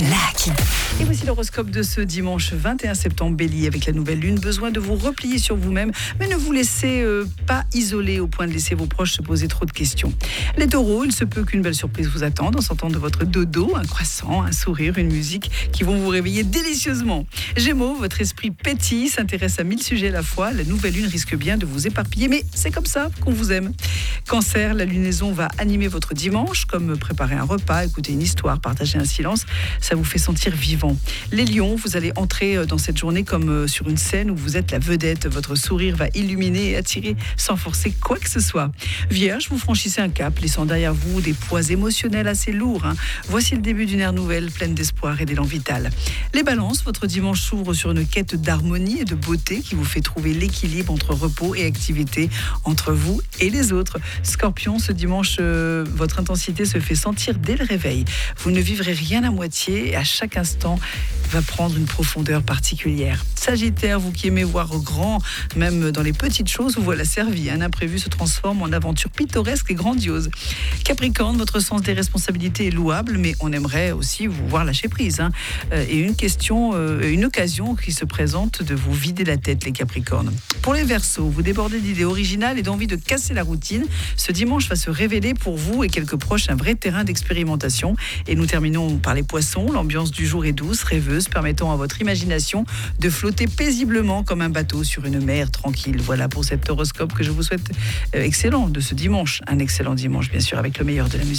claque. Et voici l'horoscope de ce dimanche 21 septembre. Bélier, avec la nouvelle lune, besoin de vous replier sur vous-même, mais ne vous laissez pas isoler au point de laisser vos proches se poser trop de questions. Les taureaux, il se peut qu'une belle surprise vous attende en sortant de votre dodo, un croissant, un sourire, une musique qui vont vous réveiller délicieusement. Gémeaux, votre esprit pétille, s'intéresse à 1000 sujets à la fois. La nouvelle lune risque bien de vous éparpiller, mais c'est comme ça qu'on vous aime. Cancer, la lunaison va animer votre dimanche, comme préparer un repas, écouter une histoire, partager un silence. Ça vous fait sentir vivant. Les lions, vous allez entrer dans cette journée comme sur une scène où vous êtes la vedette. Votre sourire va illuminer et attirer sans forcer quoi que ce soit. Vierge, vous franchissez un cap, laissant derrière vous des poids émotionnels assez lourds. Voici le début d'une ère nouvelle, pleine d'espoir et d'élan vital. Les balances, votre dimanche s'ouvre sur une quête d'harmonie et de beauté qui vous fait trouver l'équilibre entre repos et activité, entre vous et les autres. Scorpion, ce dimanche, votre intensité se fait sentir dès le réveil. Vous ne vivrez rien à moitié et à chaque instant va prendre une profondeur particulière. Sagittaire, vous qui aimez voir grand, même dans les petites choses, vous voilà servi. Un imprévu se transforme en aventure pittoresque et grandiose. Capricorne, votre sens des responsabilités est louable, mais on aimerait aussi vous voir lâcher prise. Et une occasion qui se présente de vous vider la tête, les Capricornes. Pour les Verseaux, vous débordez d'idées originales et d'envie de casser la routine. Ce dimanche va se révéler pour vous et quelques proches un vrai terrain d'expérimentation. Et nous terminons par les Poissons. L'ambiance du jour est douce, rêveuse, permettant à votre imagination de flotter paisiblement comme un bateau sur une mer tranquille. Voilà pour cet horoscope que je vous souhaite excellent de ce dimanche. Un excellent dimanche, bien sûr, avec le meilleur de la musique.